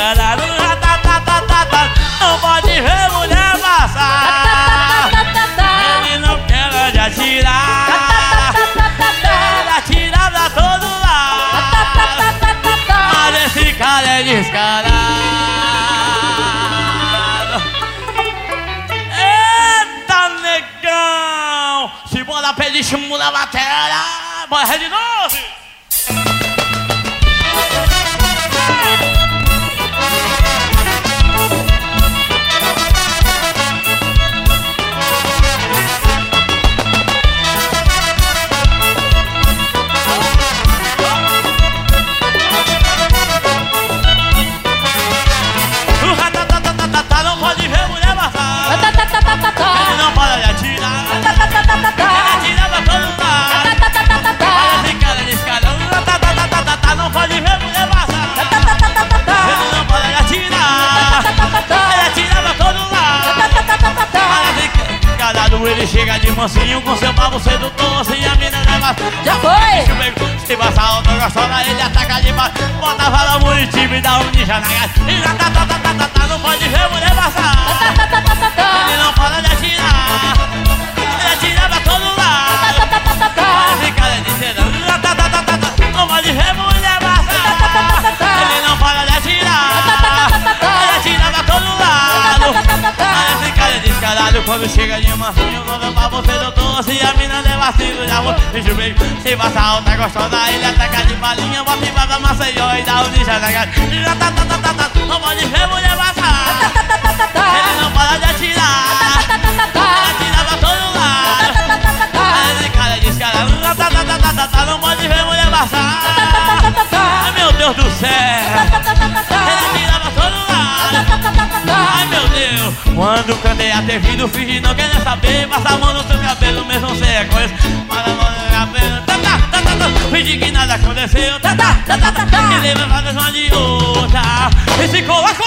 descarado. Não pode ver mulher passar. Ele não quer de atirar. Ele atira pra todo lado. Mas esse cara é descarado. Eita, negão! Se bola pede chumbo na matéria. Bora de novo! Não pode ver mulher passar. Ele não para de atirar. Ele atira pra todo lado. Olha esse cara descarado. Não pode ver mulher passar. Ele não para de atirar. Ele atira pra todo lado. Olha esse caralho, ele chega de mansinho com seu pavo sedutor. Se a mina leva. Já foi! Se passar outra gostosa, ele ataca de baixo. Bota vala Muritiba e dá um ninja na gata. Não pode ver mulher passar. Ele não para de atirar. Ele atira pra todo lado. Esse cara é descerando. Não pode ver mulher passar. Ele não para de atirar. Ele atira pra todo lado. Esse cara é descarado. Quando chega de mansinho, quando pra você doutor. Se a mina der vacilo, já vou. Bicho bem, se passar outra gostosa, ele ataca de balinha. Bota em base a Maceió e dá um ninja na gata. Não pode ver mulher passar. Ele não para de atirar. Ele atira pra todo lado. Esse cara é descarado. Não pode ver mulher passar. Ai meu Deus do céu. Ele atira pra todo lado. Ai meu Deus. Quando cantei a ter vindo, fingi não querer saber. Passa a mão no seu cabelo, mesmo sem é coisa. Passa a mão no cabelo. Fingi que nada aconteceu. E lembra pra uma de outra. E se coloca